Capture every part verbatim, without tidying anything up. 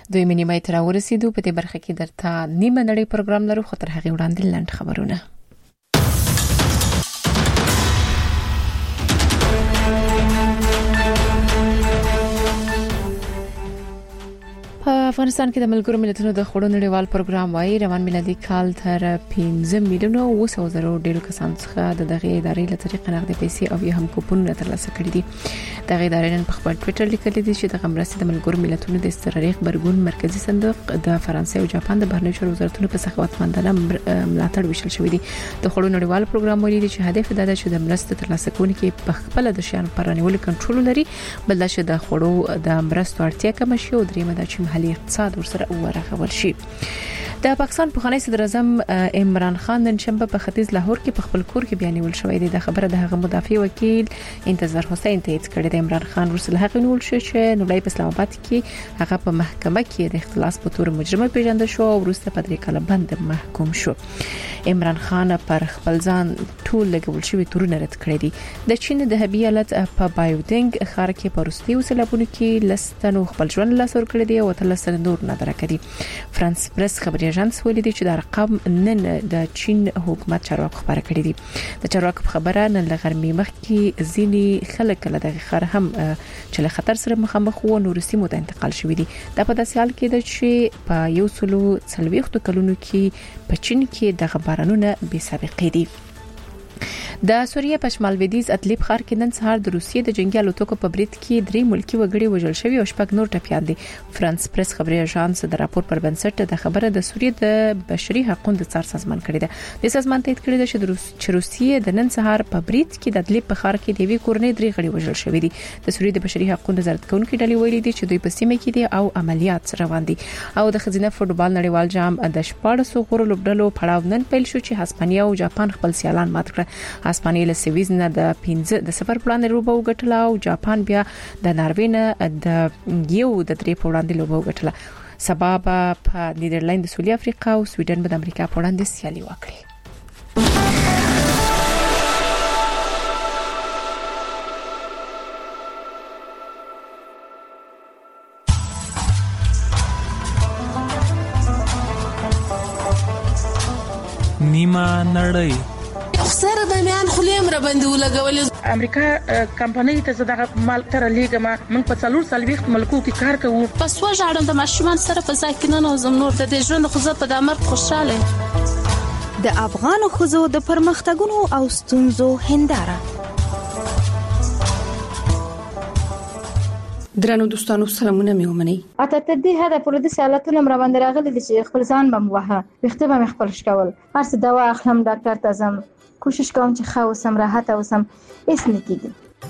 دوی نیمه تر ورسېدو. په دې برخه کې درته نیمه نړۍ پروګرام لرو، خو تر هغه وړاندې لنډ خبرونه. په افغانستان کې د ملګرو ملتونو د خوړو نړیوال پروګرام وايي روان میلادي کال تر پنځه میلیونه او څو زره ډیرو کسانو څخه د دغه ادارې له طریقې نغدي پیسې او یا هم کوپنونه ترلاسه کړي دي. دغه ادارې نن په خپل ټوئیټر لیکلي دي چې د مرستې د ملګرو ملتونو د استرالیا خبرګون مرکزی صندوق د فرانسې او جاپان د بهرنیو چارو وزارتونو په سخاوتمندانه ملاتړ وشل شوې دي. د خوړو نړیوال پروګرام ویلي چې هدف دا ده چې د مرستې ترلاسه کوونکي په خپل د شیانو پر رانیول کنټرول لري، بل دا چې د خوړو د مرستو اړتیا کم شي او درېمه دا چې محلي اقتصاد ورسره ورغول شي. د پاکستان پخوانی صدر اعظم عمران خان نن شنبه په ختیځ لاهور کې په خپل کور کې بیانول شوې ده. د خبره د هغه مدافع وکیل انتظار حسین تایید کړی دی. عمران خان ورسره هغه نیول شو چې نو په اسلام آباد کې هغه په محکمه کې د اختلاس په تور مجرم پیژندل شو او وروسته په درې کاله بند محکوم شو. عمران خان پر خپل ځان ټول لګول شوی تورونه رد کړی دي. د چین د هبی ایالت په بایودنګ ښار کې په روسي وسلابونو کې لستنو خپل ژوند لاس ور کړی دی او تلسن نور نه درکړي. فرانس پریس خبري اژانس ویلي دی چې د رقم نن د چین حکومت چارواکو خبره کړې دي. د چارواکو خبره نن لغرمې مخکې ځینی خلک له دغه خر هم چې له خطر سره مخامخ وو نو روسي مو ته انتقال شوې دي. دا په داسې حال کې ده چې په یو سلو څلويخت کلونو کې په چین کې د بارانونه بې سابقه دي. د سوریه په شمال لویدیځ ادلب ښار کې نن سهار د روسیې د جنگي الوتکو په برید کې درې ملکی وګړي وژل شوي او شپږ نور ټپيان دي. فرانس پریس خبري اژانس د راپور پر بنسټ د خبره د سوریې د بشري حقوقو د څار سازمان کړی ده. د سازمان تایید کړی ده چې د روسیې د نن سهار په برید کې د ادلب په ښار کې د وی کورنۍ درې غړي وژل شوي دي. د سوریې د بشري حقوقو نظارت کوونکي ډلې ویلي دي چې دوی په سیمه کې دي او عملیات روان دي. او د خزینه فوټبال نړیوال جام د شپاړسو غوړو لوبډلو پړاو نن پیل شو چې هسپانیا او جاپان خپل سیالان مات کړ. هسپانیا له سویز نه د پنځه د صفر پلان لوبه وګټله او جاپان بیا د ناروې نه د یو د درې په وړاندې لوبه وګټله. سبا په نیدرلند، سویلي افریقا او سویډن به د امریکا په وړاندې سیالي وکړي. نیمه نړۍ سره د میان خلیم را باندې ولګول. امریکا کمپنۍ ته زداغه مال تر لیګما من په څلور سلويخت ملکو کې کار کوو. پس وژاړم د ماشومان سره په ځکه نه زم نور د دې ژوند خو زه په دامر خوشاله. د افغان خوځو د پرمختګونو او ستونزو هنداره. درنو دوستانو سلامونه مې ومني. اته تدې هدا پر دې سوالاتونه مر باندې راغلي چې خپل ځان بم وها وخته به خپل شکول هر څه دوا اخلم ډاکټر ته زم کوشش کوم چې ښه اوسم راحت اوسم هیڅ نه کیږي.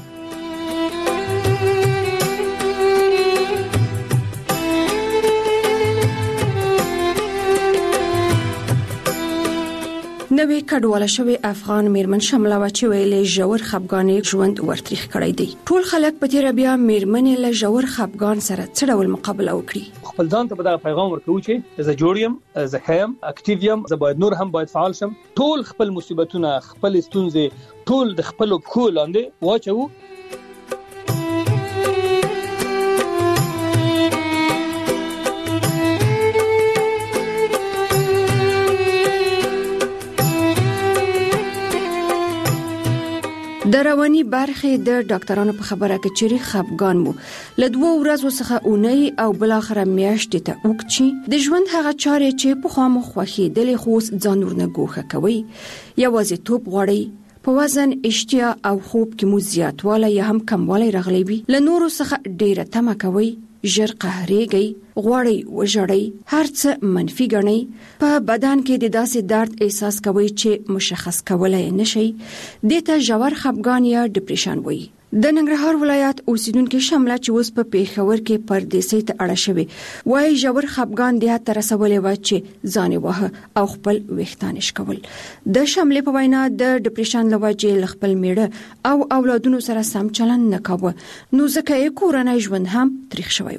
نوې کډواله شوی افغان میرمن شمله و چې ویلې ژور خپګانې ژوند ورتریخ کړی دی. ټول خلک په تیر بیا میرمنې له ژور خپګان سره څه ډول مقابله وکړي. خپل ځان ته دا پیغام ورکوي چې زه جوړ یم، زه خیم، اکټیو یم، زه باید نور هم باید فعال شم. ټول خپل مصیبتونه، خپل ستونزې ټول د خپل پښو لاندې واچو. د رواني برخې د ډاکټرانو په خبره کې چيري خپګان مو له دوه ورځو څخه اونۍ او بل اخر میاشتې ته وکړي. د ژوند هغه چارې چې په خامو خوخي د لخوس ځان ورنه ګوښه کوي، یوازې توپ غوړي، په وزن، اشتیا او خوب کې مو زیاتوالی یا هم کموالی راغلی وي، له نورو څخه ډیره تمه کوي، ژر قهرېږي، غواړي وژړئ، هر څه منفي ګڼئ، په بدن کې د داسې درد احساس کوي چې مشخص کولای نشي. دې ته ژور خپګان یا ډیپریشن وایي. د ننګرهار ولایت اوسیدونکو شمله چې اوس په پیښور کې پردیسۍ ته اړه شوی وایي ژور خپګان د هڅه رسولې و چې ځان وه او خپل وختانش کول. د شملې په وینا د ډیپریشن لوجې خپل میړه او اولادونو سره سم چلند نه کاوه، نو ځکه یې کورنۍ ژوند هم تریخ شوی وو.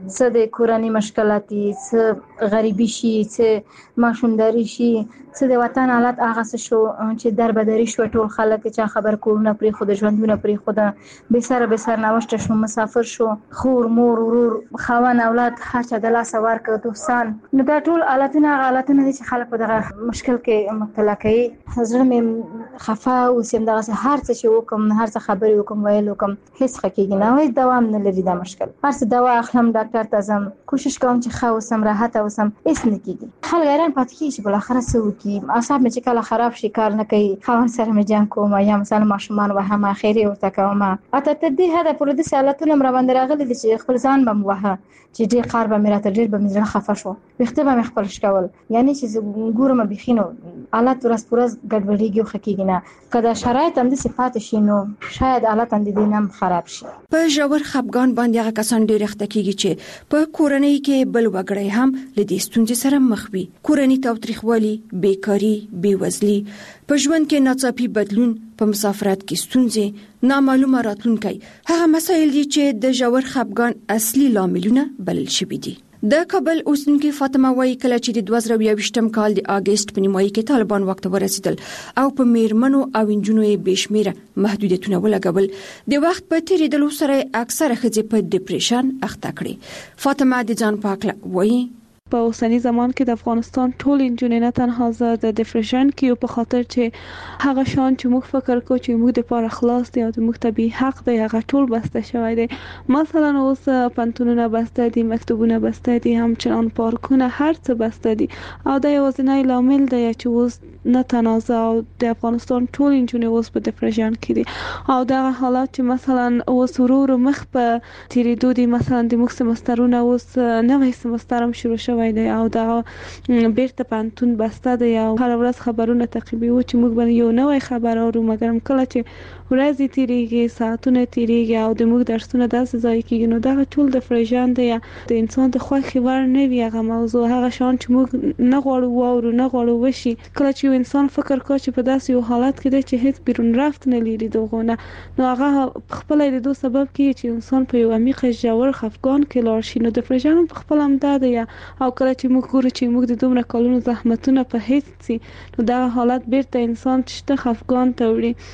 څه د کورنۍ مشکلاتي، څه غریبي شي، څه ماشومداري شي، څه د وطن حالت هغه څه شو چې دربدري شو، ټول خلک چې خبر کورونه پرې خو د ژوندونه پرې خو د به سره به سر نوشته شو، مسافر شو، خور مور ورور خوان اولاد هر چا د لاس ورکړ دوستان. نو دا ټول حالتونه حالتونه چې خلک په دغه مشکل کې مبتلا کوي. زړه مې خفه او سم دغه هر څه چې وکم، هر څه خبرې وکم، ویل وکم، هیڅ حقیقي نه وای، دوام نه لري دا مشکل. هر څه دوا اخلم، ډاکټر ته ځم، کوشش کوم چې ښه اوسم، راحت اوسم، هیڅ نه کیږي. خلک حیران پاتې کیږي چې بل اخر څه وکي. اعصاب مې چې کله خراب شي کار نه کوي، خاون سره مې جنګ کوم یا مثلا ماشومان وهم اخیری ورته کوم. اته ته دې هدا پر دې سالتونه مر باندې راغلي چې خپل ځان بم وه چې ډېر قار به مې راته ډېر به مې خفه شو، وخته به مې خپل شکول، یعنی چې ګورم بخینو حالت ورس پرز ګډوډیږي او خکېږي نه. کله شرایط هم د صفات شي نو شاید حالت هم د دینم خراب شي. په ژور خپګان باندې هغه کسان ډېر اخته کیږي چې په کورنۍ کې بل وګړي هم لدې ستونزې سره مخ وي. کورنۍ تاوتریخوالي، بیکاری، بیوزلي، په ژوند کې ناڅاپي بدلون، په مسافرت کې ستونزې، نامعلومه راتلونکي، هغه مسایل دي چې د ژور خپګان اصلي لاملونه بلل شوي دي. د کابل اوسیدونکو فاطمه وايي کله چې د دوه زره یوویشتم کال د اگست په نیمایي کې طالبان وخت ورسېدل او په میرمنو او انجونو یې بشمیره محدودیتونه ولګول، د وخت په تیریدلو سره اکثره ښځې په ډیپریشن اخته کړي. فاطمه د ځان پاکله وايي په اوسنی زمان کې د افغانستان ټول انجونې نه تنها زه د ډیپریشن کې او په خاطر چې هغه شان چې موږ فکر کوو چې موږ د پاره خلاص دی او د موږ طبي حق دی هغه ټول بسته شوی دی. مثلا اوس پنتونونه بسته دي، مکتوبونه بسته دي، همچنان پارکونه، هر څه بسته دي او دا یوازینی لامل دی چې اوس نه تنازع او د افغانستان ټول انجونې اوس په ډیپریشن کې دي او دا حالات چې مثلا اوس ورو مخ په تیریدو دي. مثلا د موږ سمسترونه اوس نوې سمستر هم شروع وای دی او دا بیرته پانتون بسته دی او هر ورځ خبرونه تعقیبوي چې موږ باندې یو نوې خبر اورو، مګر کله چې ورځې تیریږي، ساعتونه تیریږي او د موږ درسونه داسې ځای کېږي نو دا ټول د فرجان دی. د انسان د خوښي ور نه وي هغه موضوع، هغه شان چې موږ نه غواړو واورو، نه غواړو وشي. کله چې یو انسان فکر کوي چې په داسې یو حالت کې دی چې هیڅ بیرون رفت نه لري دغونه، نو هغه خپل د دوه سبب کې چې انسان په یو عمیق ژور خفګان کې لاړ شي. نو د فرجان په خپل هم دا دی او کله چې موږ ګورو چې موږ د دومره کلونو زحمتونه په هیڅ سي نو دا حالت بیرته انسان چې خفګان ته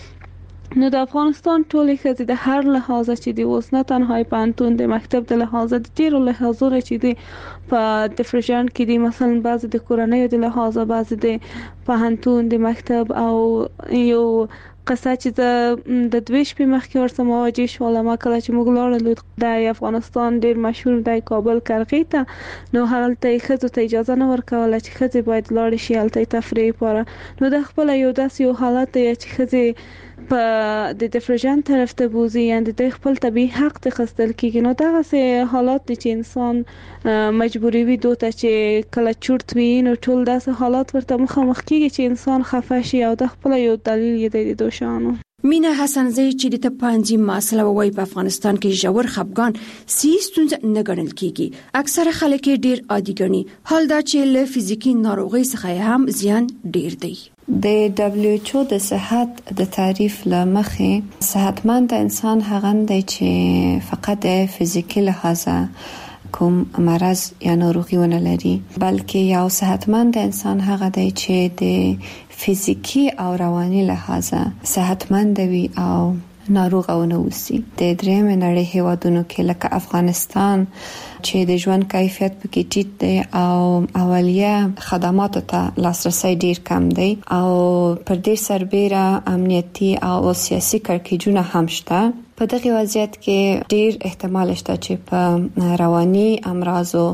وړي. نو د افغانستان ټولې ښځې د هر لحاظه چې دی اوس نه تنها پانتون د مکتب د لحاظه د ډیرو لحاظونو چې دی په ډیپریشن کې دي، مثلا بعض د کورنۍ د لحاظه، بعض د پانتون د مکتب او یو قصه چې د دوه شپې مخکې ورته مواجه شو. ما کله چې موږ لاړو د افغانستان ډیر مشهور د کابل کرغې ته، نو هلته ښځو ته اجازه نه ورکوله چې ښځې باید لاړې شي هلته تفریح لپاره. نو د خپل یو داسې یو حالت دی چې ښځې په د ډیپریشن طرف ته بوزي، یعنی د خپل طبي حق ته خستل کیږي. نو دا سه حالات دي چې انسان مجبوری وي دوته چې کله چورت وي، نو ټول داسې حالات ورته مخامخ کیږي چې انسان خفه شي او د خپل یو دلیل یې د دوشانو. مینا حسنزی چې د تپانځي مسله وای په افغانستان کې ژور خپګان سیستونز نه ګڼل کیږي، اکثره خلک ډیر عادي ګڼي، حال دا چې له فزیکی ناروغي څخه هم زیان ډیر دی. د دبليو ایچ او د صحت د تعریف لمخې صحتمند انسان هغه دی چې فقط فزیکی لحاظه کوم مرض یا ناروغي ونه لري، بلکې یو صحتمند انسان هغه دی چې د فزیکی او رواني لحاظه صحتمند وي او ناروغ او نه وسی. د درېم نړۍ هیوادونو کې لکه افغانستان چې د ژوند کیفیت پکې ټیټ دی او اولیه خدماتو ته لاسرسي ډیر کم دی او پر دې سربېره امنیتي او سیاسي کړکېچونه هم شته. په دغه وضعیت کې ډیر احتمال شته چې په رواني امراضو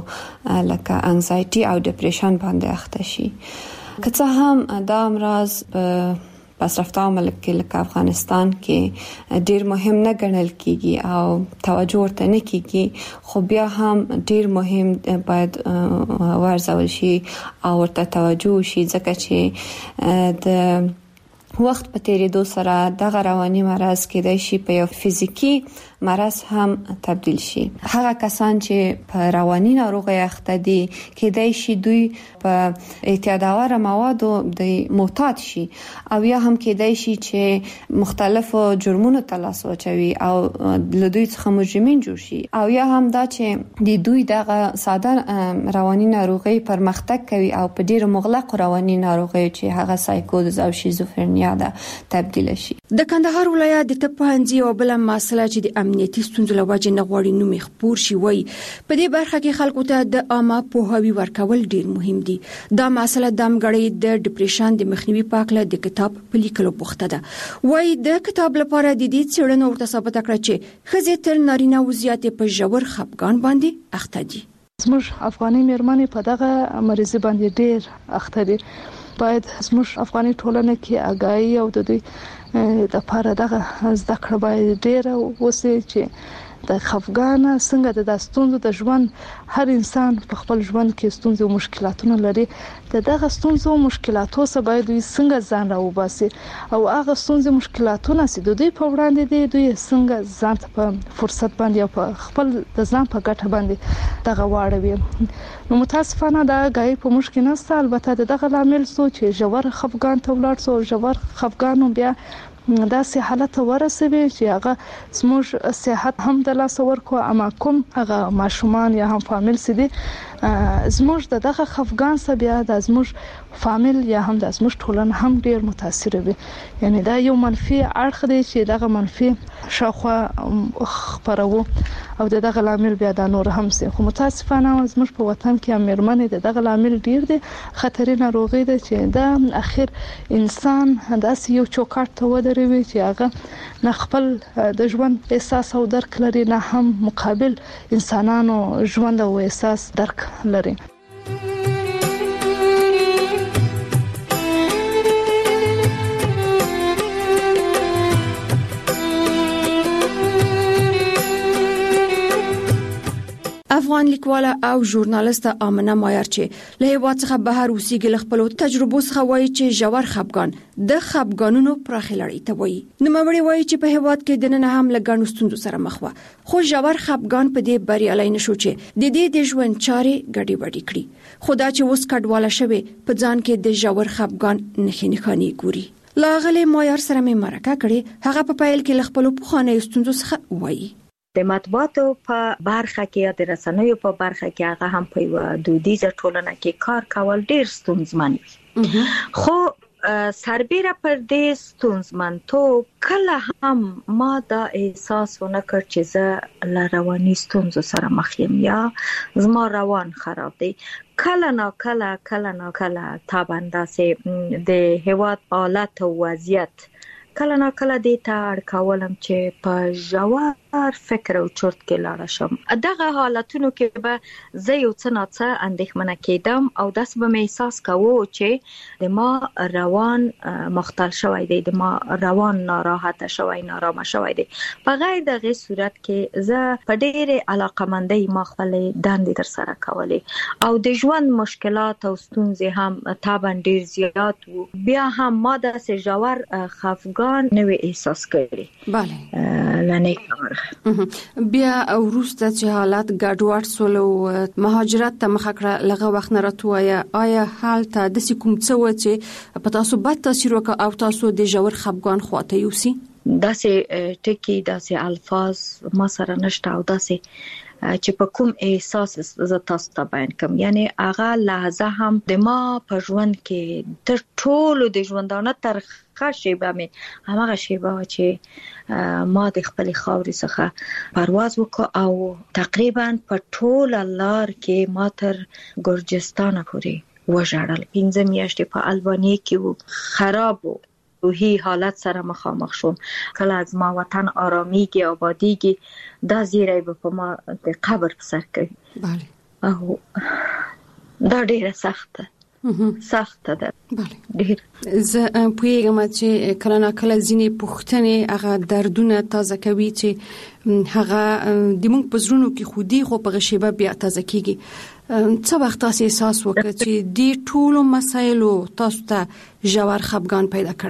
لکه انزایټي او ډیپریشن باندې اخته شي. که څه هم دا امراض په پسرفته ملک کې لکه افغانستان کې ډیر مهم نه ګڼل کیږي او توجه ورته نه کیږي، خو بیا هم ډیر مهم باید ورزول شي او ورته توجه شي، ځکه چې د وخت په تیریدو سره دغه رواني مرض کېدای شي په یو فزیکی مرض هم تبدیل شي. هغه کسان چې په رواني ناروغي اخته دي کېدای شي دوی په اعتیادآور موادو د معتاد شي او یا هم کېدای شي چې مختلفو جرمونو ته لاس واچوي او له دوی څخه مجرمین جوړ شي او یا هم دا چې د دوی دغه ساده رواني ناروغي پرمختګ کوي او په ډیره مغلق رواني ناروغي چې هغه سایکوز او شیزوفرنیا ده تبدیل شي. د کندهار ولایت د طبي او بل مسله چې د امنیتي ستونزو له وجې نه غواړي نوم خپور شي وای په دې برخه کې خلکو ته د عامه پوهاوی ورکول ډیر مهم دي. دا مسله د امګړې د ډیپریشن د مخنیوي پاکله د کتاب په لیکلو بوخته ده. وای د کتاب لپاره د دې څېړنو ورته ثابت کړ چې خزې تر نارینه وضعیت په ژور خپګان باندې اخته دي. زموږ افغاني مېرمنې په دغه مریض باندې ډیر اخته دي. باید زموږ افغاني ټولنه کې آگاهی او د دوی د لپاره دغه زده کړه باید ډیر وسي چې د خفګان څنګه د داستونو د ژوند هر انسان په خپل ژوند کې ستونزې او مشکلاتونه لري. د دغه ستونزو او مشکلاتو سره باید دوی څنګه ځان راوباسي او هغه ستونزې مشکلاتونه چې د دوی په وړاندې دي دوی څنګه ځان ته په فرصت باندې او په خپل د ځان په ګټه باندې دغه واړوي. نو متاسفانه دا غي په مشکل نشته. البته دغه لامل سو چې ژور خفګان ته ولاړ سو ژور خفګان بیا دا سه حالت ورسوي چې هغه زموږ صحت هم د لاس ورکو اما کوم هغه ماشومان یا هم فامیل سدي زموږ دغه خفګان سره بیا د زموږ فامیل یا هم د زموږ ټولنه هم ډیر متاثر وي. یعنی دا یو منفي اړخ دی چې دغه منفي شاخه خبرو او دغه لامل بیا د نور هم سي. خو متاسفانه زموږ په وطن کې امرمنې دغه لامل ډیر دي. خطرې ناروغي ده چې دا اخر انسان داسې یو چوکاټ ته ودروي چې هغه نه خپل د ژوند احساس او درک لري نه هم مقابل انسانانو ژوند او احساس درک لري. افغان لیکواله او ژورنالیسته آمنه مایر چې له هیواد څخه بهر اوسېږي خپل تجربو څخه وایي چې ژور خپګان د خپګانونو پراخه لړۍ ته وایي. نو موري وایي چې په هیواد کې د نن هم لګانو ستونزو سره مخ وه خو ژور خپګان په دې بریالي نشو چې د دې د ژوند چارې ګډي وډي کړي. خدا چې اوس کډواله شوی په ځان کې د ژور خپګان نښې نښانې ګوري. لاغله مایر سره مې مرکه کړي هغه په پایل کې خپل پخوانی ستونزو څخه وایي. د مطبوعاتو په برخه کې یا د رسنیو په برخه کې هغه هم په یو دودیزه ټولنه کې کار کول ډیر ستونزمن وي. خو سربېره پر دې ستونزمنتوب کله هم ما دا احساس ونه کړ چې زه له رواني ستونزو سره مخ یم یا زما روان خراب دی. کله نا کله کله نا کله تابنده سي د هیواد حالت او وضعیت کله نا کله دې ته اړ کولم چې په ژور فکر او چرت کې لاړ شم. دغه حالتونو کې به زه یو څه نه څه اندېښمنه کېدم او داسې به مې احساس کوو چې د ما روان مختل شوی دی د ما روان ناراحته شوی نارامه شوی دی. په غیر دغه صورت کې زه په ډېرې علاقمندۍ ما خپل دندې تر سره کولې او د ژوند مشکلات او ستونزې هم طبعا ډېر زیات وو. بیا هم ما داسې ژور خفګان نوې احساس کړی. bale لنه بیا وروسته چې حالات ګډوډ سول او مهاجرت ته مخ کړه لغه وخت نه راتوایا آیا حالت د کوم څه و چې په تاسو بد تاثیر وکړ او تاسو د ژور خپګان خواته یوسي؟ داسې ټکی داسې الفاظ ما سره نشته او داسې چې په کوم احساس ز تاسو ته بیان کوم. یعنی هغه لحظه هم د ما په ژوند کې تر ټولو د ژوندانه تر خاصه مې هغه شیبه چې ما د خپل خاورې څخه پرواز وکړ او تقریبا په ټول لار کې ما تر ګرجستان پورې وژړل. پنځه میاشتې په البانیا کې وو. خراب وو. روحي حالت سره مخامخ شوم. کله از ما وطن آرامیږي آبادیږي دا زیری به په ما د قبر په سر کوي. bale او دا ډیره سخته سخته ده. bale زه پوهیږم چې کله نه کله ځینې پوښتنې هغه دردونه تازه کوي چې هغه د موږ په زړونو کې خودي خو په غشيبه بیا تازه کیږي. څه وخت تاسو احساس وکړ چې د ټولو مسایلو تاسو ته ژور خپګان پیدا کړی؟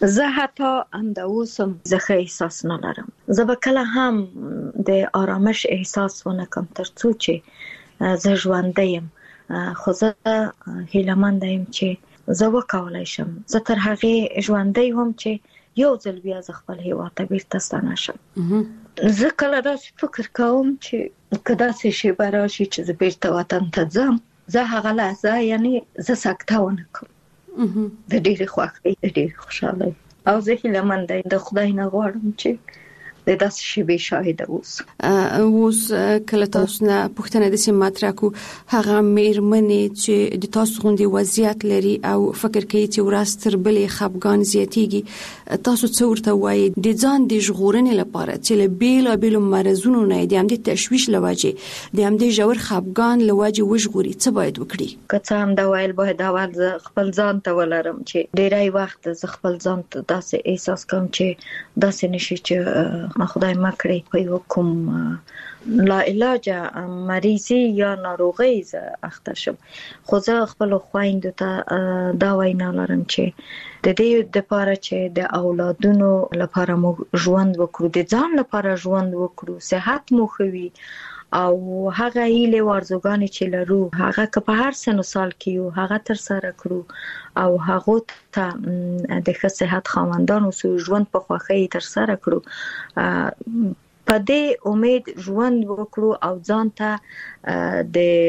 زه حتی هم د اوسم زخه احساس نه لرم. زه به کله هم د آرامش احساس ونه کوم تر څو چې زه ژوندی یم، خو زه هیله‌مند یم چې زه وکولای شم زه تر هغې ژوندی وم چې یو ځل بیا زه خپل هیواد ته بیرته ستنه شم. زه کله داسې فکر کوم چې که داسې شیبه راشي چې زه بیرته وطن ته ځم، زه هغه لحظه یعنی زه سکته ونه کوم، د ډېرې خوښۍ د ډېرې خوشحالۍ، او زه هیله‌مند یم د خدای نه غواړم چې د داسې شیبې شاهده اوسم. اوس کله تاسو نه پوښتنه د سیم مطرح کو هغه میرمنې چې د تاسو غوندي وضعیت لري او فکر کوي چې ورځ تر بلې خپګان زیاتیږي، تاسو څه ورته وایي د ځان د ژغورنې لپاره چې له بیلابیلو مرزونو نه د همدې تشویش لوجه د همدې ژور خپګان لوجه وژغوري، څه باید وکړي؟ که څه هم دا ویل باید اول زه خپل ځان ته ولرم چې ډېری وخت زه خپل ځان ته داسې احساس کوم چې داسې نشي چې ما خدای مکړي په یو کوم لا علاج مریضي یا ناروغي زه اخته شم، خو زه خپل خويندو ته دا وینا لرم چې د دې لپاره چې د اولادونو لپاره مو ژوند وکړو، د ځان لپاره ژوند وکړو، صحت مو خوي او هغه هیله ورزګانی چې لرو هغه که په هر سن سال کې یو هغه تر سره کړو او هغه ته د ښه صحت خاوندانو سو ژوند په خوښۍ تر سره کړو، په دې امید ژوند وکړو او ځان ته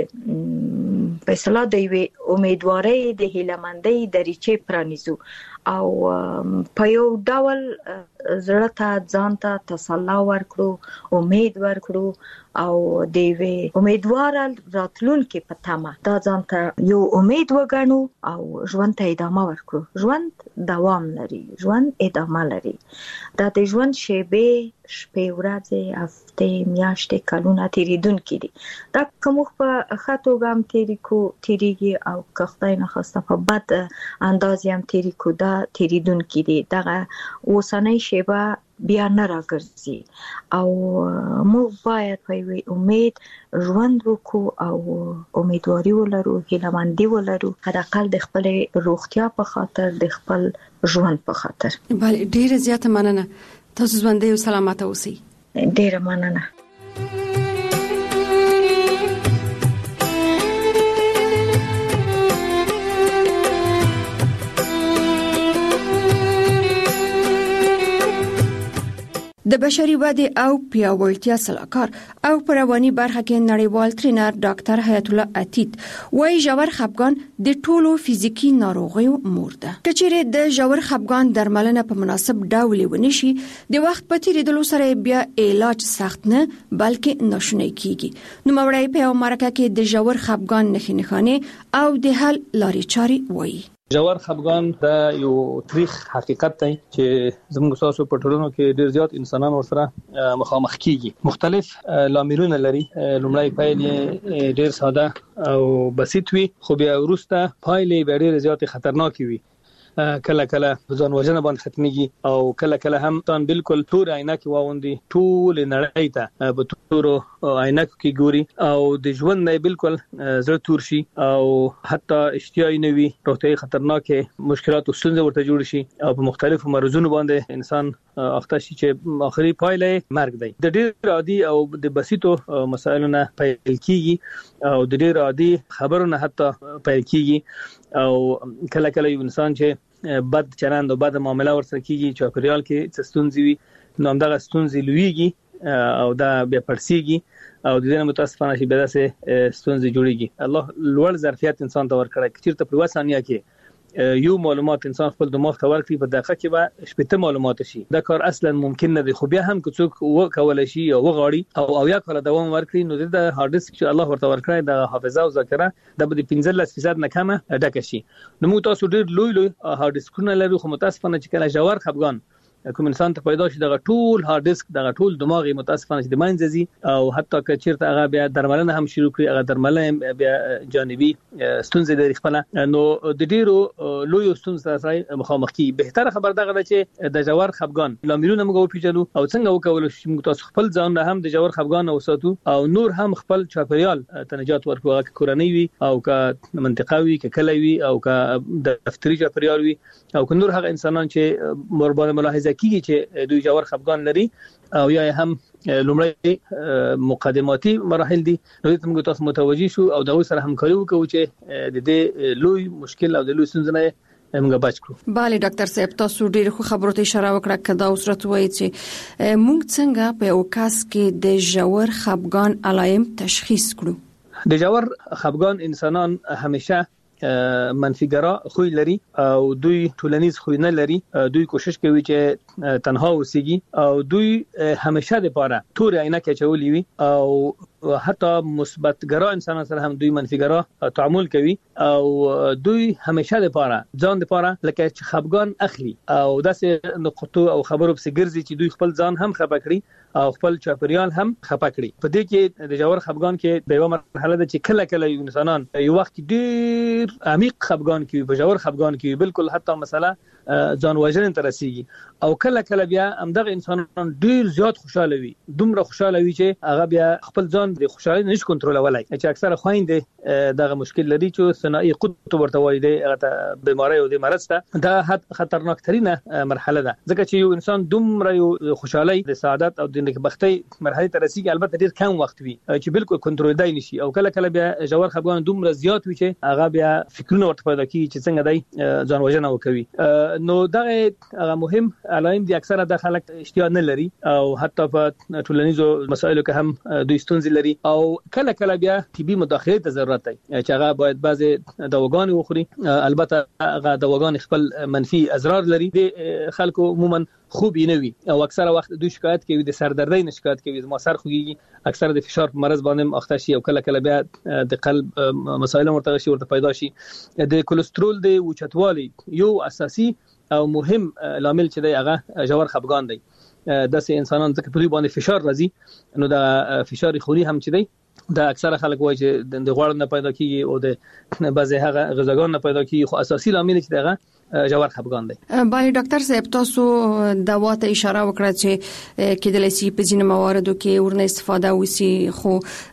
د فیصله د امیدوارۍ د هیله‌مندۍ دریچې پرانیزو او په یو ډول زړه ته ځان ته تسلا ورکړو، امید ورکړو او د وی امیدوار راتلونکي په تمه دا ځان ته یو امید وګڼو او ژوند ته ادامه ورکړو. ژوند دوام لري، ژوند ادامه لري. دا د ژوند شیبې شپې ورځې هفتې میاشتې کلونه تیریدونکي دي. دا کوم په خاطو ګام تیری کو تیریږي او که خدای نه خواسته په بد انداز هم تیری کو دا تیریدونکي دي. دغه اوسنۍ شیبه بیا نه راګرځي او موږ باید په یوې امید ژوند وکړو او امیدواري ولرو، هیله‌مندي ولرو، حداقل د خپلې روغتیا په خاطر، د خپل ژوند په خاطر. بله، ډیره زیاته مننه. تاسو ژوندی او سلامت اوسئ. ډیره مننه. د بشري ودې او پیاوړتیا سلاکار او په رواني برخه کې نړیوال ټرینر ډاکټر حیات الله عتیق وايي ژور خپګان د ټولو فزیکی ناروغیو مور ده. کچېره د ژور خپګان درملنه په مناسب ډول ونشي، د وخت په تیریدلو سره بیا علاج سخت نه بلکې ناشونی کیږي. نو مورای په امریکا کې د ژور خپګان نښې نښانې او د حل لارې چارې وایي. ژور خپګان دا یو تاریخ حقیقت دی چې زموږ تاسو په ټولنو کې ډیر زیات انسانان ورسره مخامخ کیږي. مختلف لاملونه لري. لومړی پایلې ډیر ساده او بسيط وي، خو بیا وروسته پایلې ډیر زیات خطرناک وي. کله کله ځان وژنه باندې ختميږي او کله کله هم تان بالکل تور عینک واوندي ټول نړۍ ته په تور عینک کې ګوري او د ژوند نه بالکل زړه تور شي او حتی اشتیاي نه وي، روغتي خطرناکه مشکلات او ستونزې ورته جوړ شي او په مختلفو مرزونو باندې انسان اخته شي چې اخري پایله مرګ دی. د ډېر عادي او د بسيطو مسایلو نه پیل کیږي او د ډېر عادي خبرونه حتی پیل کیږي او کله کله یو انسان چې بد چلند او بد معامله ورسره کیږي چې په ریال کې څه ستونزې وي نو همدغه ستونزې لویږي او دا بیا پرسیږي او د دې متاسفانه شي بیا څه ستونزې جوړيږي. الله لوړ ظرفیت انسان ته ورکړي چې تر په وسانیا کې یو معلومات انسان خپل دماغ ته ورکړي په دقیقه کې به شپږ معلومات شي. دا کار اصلا ممکن نه دی، خو بیا هم که څوک وکولای شي او وغاړي او او یا کله دوام ورکړي نو د هارد ډیسک چې الله ورته ورکړي د حافظه او ذاکره د به پنځلس فیصد نه کمه ډکه شي. نو موږ تاسو ډېر لوی لوی هارد ډیسکونه لرو، خو متاسفانه چې کله ژور خپګان کوم انسان ته پیدا شي دغه ټول هارد ډیسک دغه ټول دماغ متاسفانه چې د منځزي او حتی که چیرته هغه بیا درملنه هم شروع کړي هغه درملنه بیا جانبي ستونزې لري خپل نو د ډیرو لوی ستونزې سره مخامخ کی بهتره خبر دغه چې د جوړ خفګان لاملونه موږ پیژنو او څنګه وکول شي موږ تاسو خپل ځان هم د جوړ خفګان اوساتو او نور هم خپل چاپریال تنجات ورکو که کورنۍ وي او که منطقوي که کلوي او که دفتري چاپریال وي او که نور هغه انسانان چې مربوطه ملاحظه کیږي چې دوی جوړ خفګان لري او یا هم لومړی مقدماتي مراحل دي نو موږ تاسو متوجي شو او د سره همکاري وکړو چې د دې لوی مشکل او د لوی ستونزې موږ بچ کړو. bale ډاکټر صاحب تاسو ډیر خو خبرو ته اشاره وکړه کدا اوسرت وایي چې موږ څنګه په اوکاس کې د جوړ خفګان علایم تشخیص کړو. د جوړ خفګان انسانان همیشه منفیګرا خوې لري او دوی ټولنیز خوې نه لري دوی کوشش کوي چې تنها اوسېږي او دوی همیشه د پاره تور عینکه چولې وي او حتی مثبت ګرا انسانان سره هم دوی منفیګرا تعامل کوي او دوی همیشه د پاره ځان د پاره لکه چې خفګان اخلي او داسې نقطو او خبرو په ګرځي چې دوی خپل ځان هم خپه کړي او خپل چاپریال هم خپه کړي. په دې کې د جوړ خفګان کې د یو مرحله ده چې کله کله انسانان یو وخت ډیر عمیق خفګان کې په جوړ خفګان کې بالکل حتی مثلا ځان وژنې ته رسیږي او کله کله بیا همدغه انسانان ډیر زیات خوشاله وي دومره خوشاله وي چې هغه بیا خپل ځان د خوشالۍ نشي کنټرولولای چې اکثره خويندې دغه مشکل لري چې ثنائي قطب ورته وایي د بیماری او د مرض ته دا خطرناک ترينه مرحله ده ځکه چې یو انسان دومره یو خوشالۍ د سعادت او د نیکبختۍ مرحله ته رسیږي البته ډیر کم وخت وي چې بالکل کنټرول دی نشي او کله کله بیا جوړ خفګان دومره زیات وي چې هغه بیا فکرونه ورته پیدا کوي چې څنګه دی ځان وژنه وکوي. نو دغه هغه مهم علائم دي اکثره د خلک اشتیا نه لري او حتی په ټولنیزو مسایلو کې هم دوی ستونزې لري او کله کله بیا طبي مداخله ته ضرورت دی چې هغه باید بعضي دواګان وخوري البته هغه دواګان خپل منفي اضرار لري د خلکو عموما خوب نه وي او اکثره وخت دوی شکایت کوي د سردردۍ نه شکایت کوي د سر خوږي اکثره د فشار مرز باندې اخته شي او کله کله بیا د قلب مسایل ورته شي ورته پیدا شي د کولېسترول د اوچتوالي یو اساسي او مهم لامل چې دی هغه جوړ خفګان دی. د سه انسانان ځکه په دوی باندې فشار راځي نو د فشار خوري هم چې دی دا اکثره خلک وایي چې د غوړ نه پیدا کیږي او د بعضی هغه غذاګان نه پیدا کیږي خو اساسي لامل چې دغه جوړ خفګان دی. بای ډاکټر صاحب تاسو دوا ته اشاره وکړه چې کېدلای شي په ځینو مواردو کې ورنه استفاده وسی خو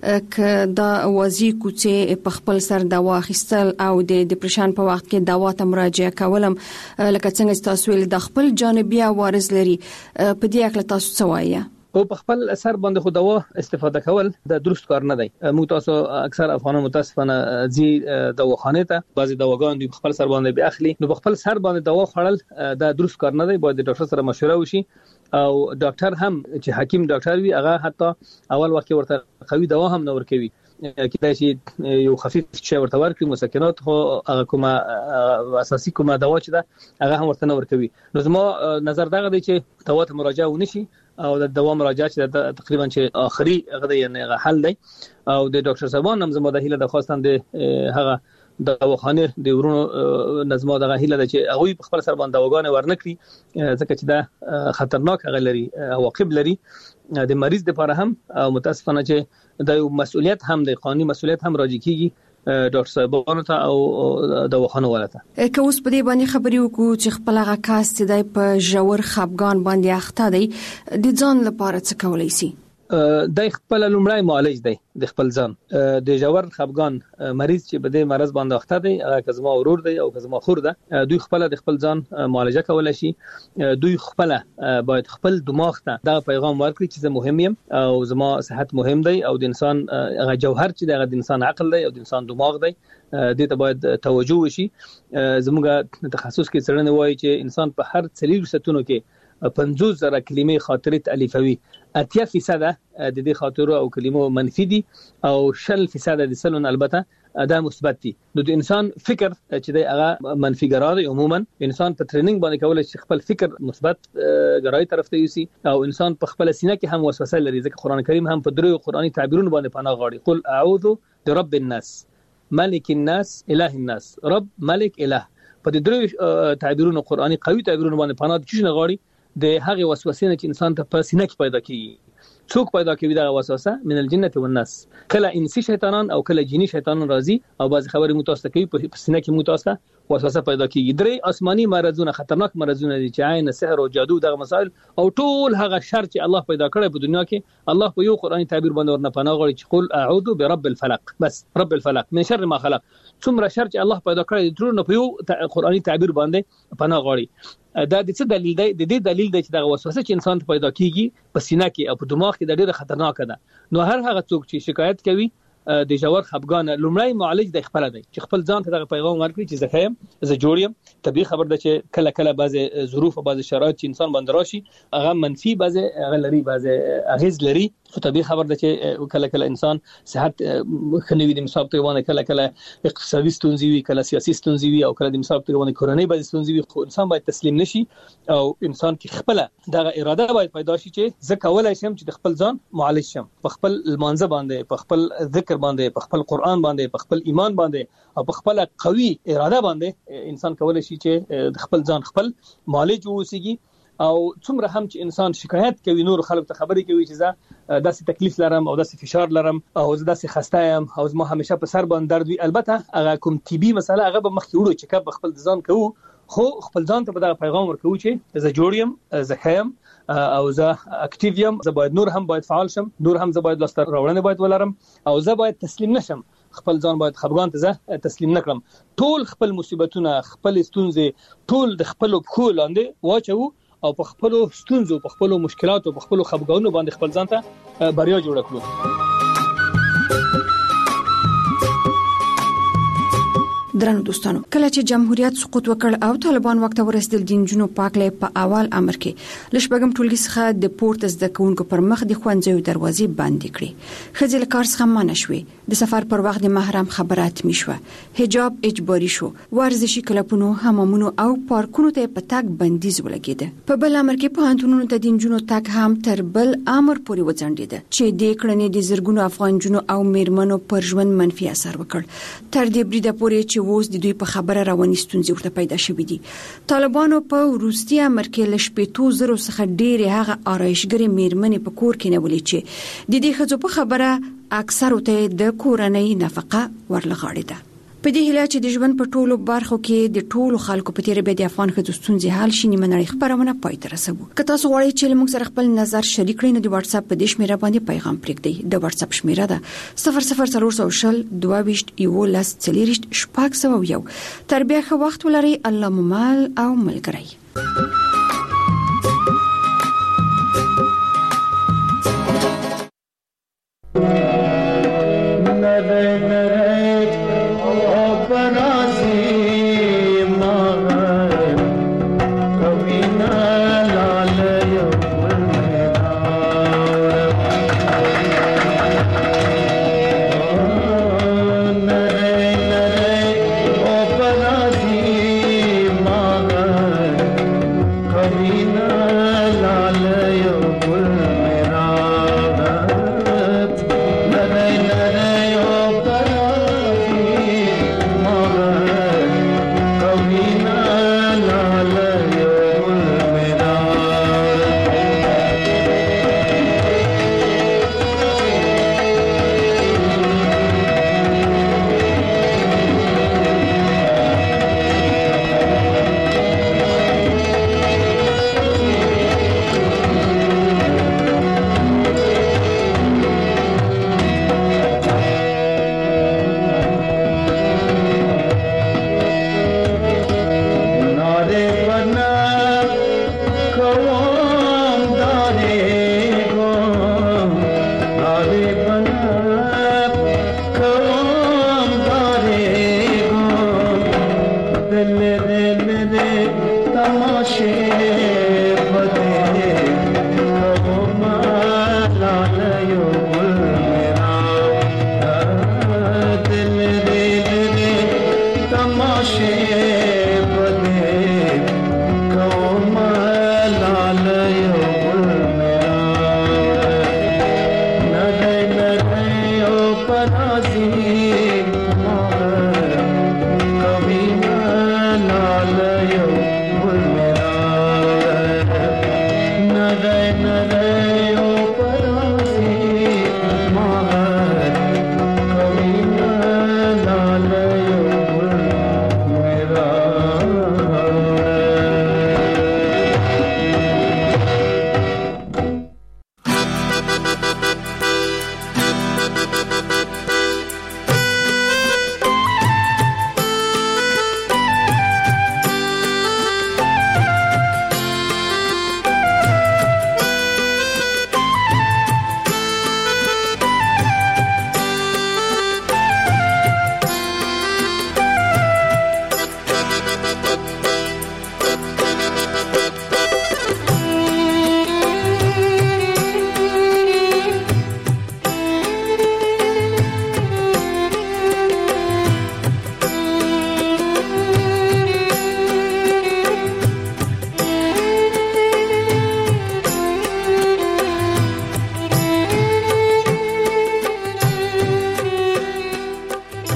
ک دا وازی کوڅه په خپل سر دوا اخیستل او د ډیپریشن په وخت کې دوا ته مراجعه کولم لکه څنګه تاسو ول د خپل جانبي عوارض لري په دې اړه تاسو څه وایي؟ او په خپل اثر باندې خو دوا استفاده کول د درست کار نه دی. موږ تاسو اکثر افغانان متاسفانه زی دواخانه ته بعضی دواګان د خپل سر باندې به اخلي نو په خپل سر باندې دوا خوړل د درست کار نه دی باید د ډاکټر سره مشوره وشي او ډاکټر هم چې حکیم ډاکټر وي هغه حتی اول وخت ورته قوي دوا هم نه ورکوي کله چې یو خفيف شی ورته ورکړي مسکنات خو هغه کومه اساسي کومه دوا چې ده هغه هم ورته نه ورکوي. نو زما نظر دغه دی چې دوا ته مراجعه ونشي او د دوا مراجعه چې تقریبا چې اخري هغه یعنی حل دی او د ډاکټر صاحبان هم زما د هیله د خواستان د هغه د دواخانه د ورونو نظم دغه هیله ده چې هغه په خپل سر باندې دواګانې ورنکړي ځکه چې دا خطرناک هغه لري عواقب لري د مریض لپاره هم او متاسفانه چې د مسؤلیت هم د قانوني مسؤلیت هم راځي کیږي ډاکټر صاحبانو ته او دواخانه ولته. که اوس په دې باندې خبرې وکړو چې خپل هغه کاس چې د په جوړ خفګان باندې اخته دی د ځان لپاره څه کولای شي؟ د خپل لومړی معالج دی د خپل ځان د جوړ خفګان مریض چې بده مرز باندې اخته دی هغه کزما ورور دی او کزما خور ده دوی خپل د خپل ځان معالجه کولای شي دوی خپل باید خپل دماغ ته دا پیغام ورکړي چې زه مهم یم او زما صحت مهم دی او د انسان هغه جوهر چې د انسان عقل دی او د انسان دماغ دی دې ته باید توجه وشي. زموږ تخصص کې څرنه وایي چې انسان په هر څلور ستونو کې پنځوس زره کلمې خاطرې تالیفوي اتیا فیصد د دې خاطرو او کلمو منفي دي او شل فیصد د سلون البته دا مثبت دي. نو د انسان فکر چې دی هغه منفي ګرای عموما انسان په ټریننګ باندې کولای شي خپل فکر مثبت ګرای طرف ته یوسي او انسان په خپل سینه کې هم وسوسه لري ځکه قران کریم هم په درو قرآني تعبیرونو باندې پناه غواړي قل اعوذ برب الناس ملک الناس اله الناس رب ملک اله په دې درو تعبیرونو قرآني قوي تعبیرونو باندې پناه چی نه غواړي د هغه وسوسې نه چې انسان ته په سینه کې پیدا کیږي. څوک پیدا کوي دا وسوسه؟ من الجنه والناس. کله انسی شیطانان او کله جنی شیطانان راځي او بعض خبرې متوسطه کوي په سینه کې متوسطه وسوسه پیدا کیږي. درې آسماني مرزونه خطرناک مرزونه دي چې عین سحر او جادو دغه مسائل او ټول هغه شر چې الله پیدا کړی په دنیا کې الله په یو قرآني تعبیر باندې ورنه پناه غواړي چې قل اعوذ برب الفلق، بس رب الفلق من شر ما خلق. څومره شر چې الله پیدا کړی ټول نه په یو قرآني تعبیر باندې پناه غواړي. دا د څه دلیل دی؟ د دې دلیل دی چې دا وسوسه چې انسان ته پیدا کیږي په سینه کې او په دماغ کې د ډېر خطرناک ده. نو هر هغه څوک چې شکایت کوي د جوړ خپګان لومړی معالج د خپل دی چې خپل ځان ته د پیغام ورکړي چې زه خیم زه جوړ یم. طبيعي خبر ده چې کله کله بعضی ظروف او بعضی شرایط چې انسان باندې راشي هغه منفي بعضی هغه لري بعضی اغیز لري. خو طبيعي خبر ده چې کله کله انسان صحت خنوي د مصاب ته ونه کله کله اقتصادي ستونزې وي کله سیاسي ستونزې وي او کله د مصاب ته ونه کورنۍ بعضی ستونزې وي. خو انسان باید تسلیم نشي او انسان کې خپل دغه اراده باید پیدا شي چې زه کولای شم چې د خپل ځان معالج شم په خپل المانزه باندې په خپل ذکر باندې په خپل قرآن باندې په خپل ایمان باندې او په خپل قوي اراده باندې انسان کولای شي چې د خپل ځان خپل معالج ووسیږي. او څومره هم چې انسان شکایت کوي نور خلک ته خبرې کوي چې زه داسې تکلیف لرم او داسې فشار لرم او زه داسې خسته یم او زما همیشه په سر باندې درد وي، البته هغه کوم طبي مسله هغه به مخکې وړو چې کب خپل ځان کوو خو خپل ځان ته به دا پیغام ورکوي چې زه جوړ یم زه خیم او زه اکټیو یم، زه باید نور هم باید فعال شم، نور هم زه باید لاسته راوړنې باید ولرم او زه باید تسلیم نشم، خپل ځان باید خپګان ته زه تسلیم نکړم. ټول خپل مصیبتونه خپل ستونزې ټول د خپل بخو لاندې واچو او په خپل ستونزو په خپل مشکلاتو په خپل خپګانونو باندې خپل ځان ته بریا جوړ کړو. درنو دوستانو، کله چې جمهوریت سقوط وکړ او طالبان وخت ورسېدل د جنونو پاکلې په اول امر کې لشبګم ټولګي څخه د پورت زده کوونکو پر مخ د خوندزیو دروازې بندې کړې. خځې له کار څخه منع شوې، د سفر پر وخت د محرم خبرات میشوه، حجاب اجباري شو، ورزشي کلبونو حمامونو او پارکونو ته په تاک بندیز ولګېده. په بل امر کې په انټونونو ته د جنونو تاک هم تر بل امر پورې وځنډېده چې د کړنې د زرګونو افغان جنونو او میرمنو پر ژوند منفي اثر وکړ. تر دې بریده پورې چې اوس د دوی په خبره رواني ستونزې ورته پیدا شوې دي. طالبانو په وروستي امر کې ل شپږ زره څخه ډېرې هغه آرایشګرې میرمنې په کور کې نیولې چې د دې ښځو په خبره اکثر ته د کورنۍ نفقه ورلغاړي ده. په دې هیله چې د ژوند په ټولو برخو کې د ټولو خلکو په تیر به د افغان ښځو ستونزې حل شي، نیمه نړۍ خبرونه پای ته رسوو. که تاسو غواړئ چې موږ سره خپل نظر شریک کړئ نو د واتس اپ په دې شمیره باندې پیغام پرېږدئ. د واتس اپ شمیره ده صفر صفر څلور سوه شل دوه ویشت یو لس څلېرویشت شپږ سوه یو. تر بیا ښه وخت ولرئ. الله مو مل او ملګری. Shit.